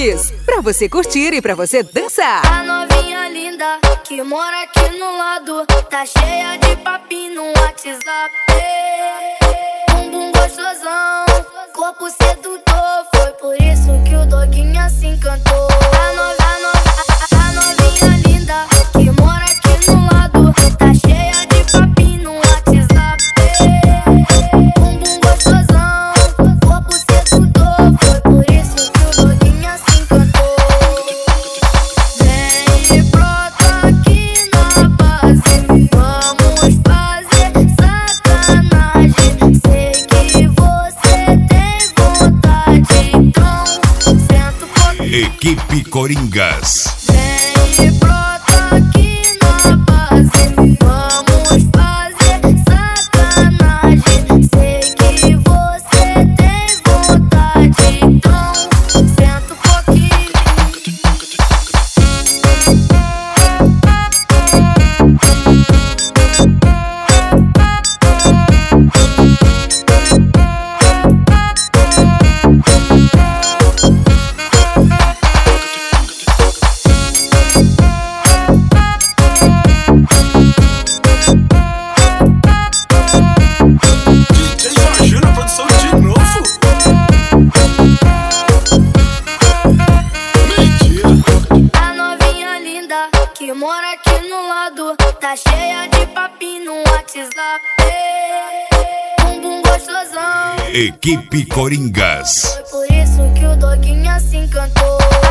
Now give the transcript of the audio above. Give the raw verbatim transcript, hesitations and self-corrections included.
Mix, pra você curtir e pra você dançar. A novinha linda que mora aqui no lado tá cheia de papinho no WhatsApp. Bumbum gostosão, corpo sedutor, foi por isso que o doguinha se encantou. A, no, a, no, a, a novinha linda que mora aqui no lado tá cheia de papinho no WhatsApp. Bumbum gostosão, corpo sedutor, foi por isso que o doguinha se encantou. Vem e brota aqui na base, vamos fazer sacanagem. Sei que você tem vontade, então senta um pouquinho. Equipe Coringas. Vem e brota aqui na base, vamos fazer sacanagem. Sei que você tem vontade, então senta um pouquinho. D J Jorginho na produção de novo. Mentira. A novinha linda que mora aqui no lado tá cheia de papinho no WhatsApp. Bumbum gostosão, Equipe Coringas. foi por isso que o doguinha se encantou.